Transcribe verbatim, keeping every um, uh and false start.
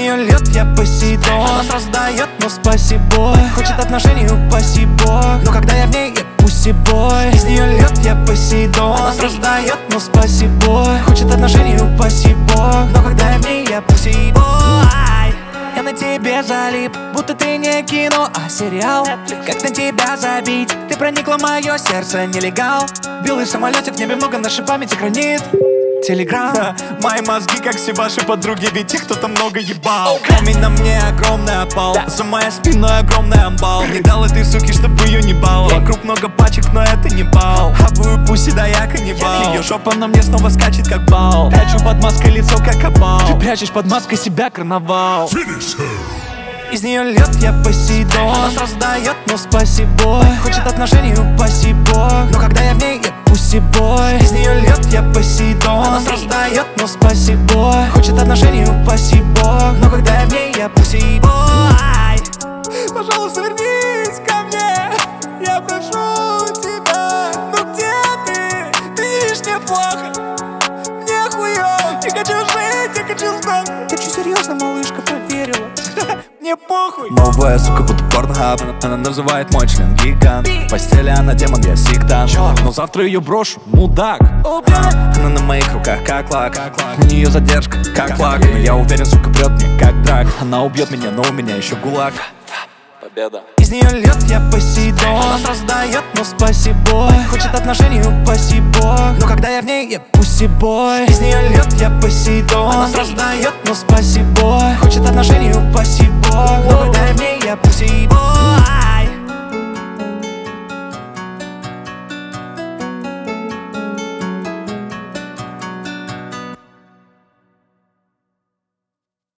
нее лед, я Посейдон. Она сразу дает, но спасибо. Хочет отношений, упаси бог. Но когда я в ней, я пусси-бой. Из нее лед, я Посейдон. Она сразу дает, но спасибо. Хочет отношений, упаси бог. Но когда я в ней, я пусси-бой. Я на тебе залип, будто ты не кино, а сериал. Как на тебя забить? Ты проникла в мое сердце, нелегал. Белый самолетик в небе, много нашей памяти хранит Телеграм. Мои мозги, как все ваши подруги, ведь их кто-то много ебал. Камень на мне огромный опал, за моей спиной огромный амбал. Не дал этой суки, чтобы ее не бал. Вокруг много пачек, но это не бал. Хавую пуси, да я каннибал. Ее жопа на мне снова скачет, как бал. Прячу под маской лицо, как опал. Ты прячешь под маской себя, карнавал. Из нее лед, я Посейдон. Она сразу дает, но спасибо. Хочет отношений, упаси бог. Но когда я в ней, я пусси-бой. Из нее лед, я Посейдон. Она сразу дает, но спасибо. Хочет отношений, упаси бог. Но когда я в ней, я пусси-бой. Пожалуйста, вернись ко мне, я прошу тебя. Ну где ты? Ты видишь, мне плохо, мне хуёво. Не хочу жить, я хочу знать. Ты чё, серьезно, малышка, поверила? Мне похуй. Новая сука, будто порнхаб. Она называет мой член гигант. В постели она демон, я сектант. Но завтра ее брошу, мудак. Она на моих руках, как лак. У нее задержка, как лак. Но я уверен, сука, прет мне, как драк. Она убьет меня, но у меня еще гулаг. Победа. Из нее лед, я Посейдон. Она сразу дает, но спасибо. Хочет отношений, упаси бог. Но когда я в ней, я пусси-бой. Из нее лед, я Посейдон. Она сразу дает, но спасибо. Хочет